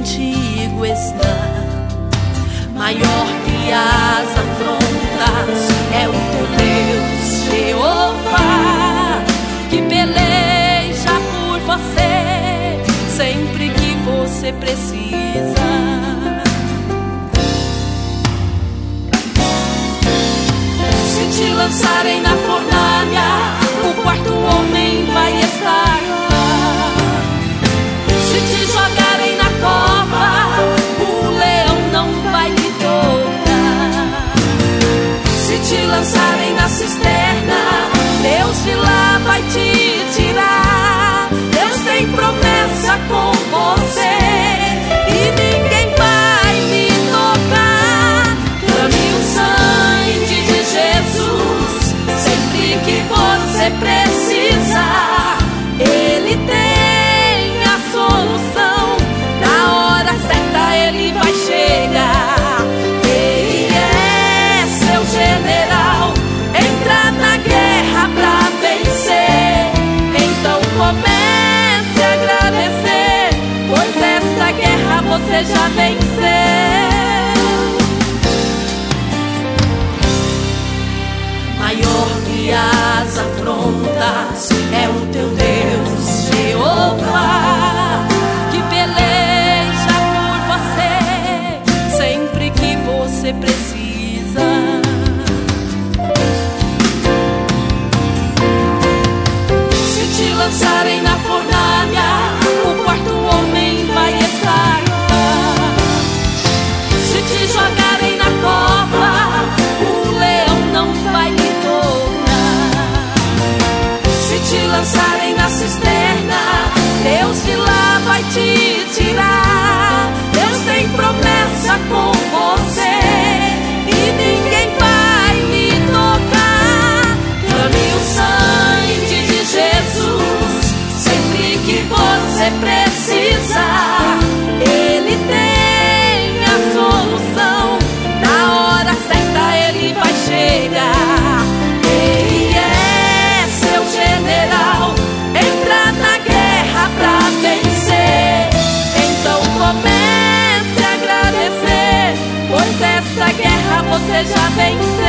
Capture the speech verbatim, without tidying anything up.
contigo está. Maior que as afrontas é o teu Deus, Jeová, que peleja por você sempre que você precisa. Se te lançarem na fornalha, o quarto homem vai estar lá. Se te jogarem na cova, o leão não vai te tocar. Se te lançarem na cisterna, Deus de lá vai te tirar. Deus tem promessa com você e ninguém vai lhe tocar. Clame o sangue de Jesus sempre que você precisa. Ele tem a solução, na hora certa ele vai chegar. Ele é seu general, entra na guerra pra vencer. Então comece a agradecer, pois esta guerra você já venceu. Maior que as afrontas é o teu Deus, Jeová, que peleja por você sempre que você precisa. Se te lançarem na fornalha, o quarto homem vai estar lá. Se te jogarem na cova, o leão não vai lhe tocar. Se te lançarem na cisterna, Deus de lá vai te tirar. Deus tem promessa com você e ninguém vai lhe tocar. Clame o sangue de Jesus sempre que você precisa. Ele tem a solução, na hora certa ele vai chegar. Ele é seu general, entra na guerra pra vencer. Então comece a agradecer, pois esta guerra você já venceu.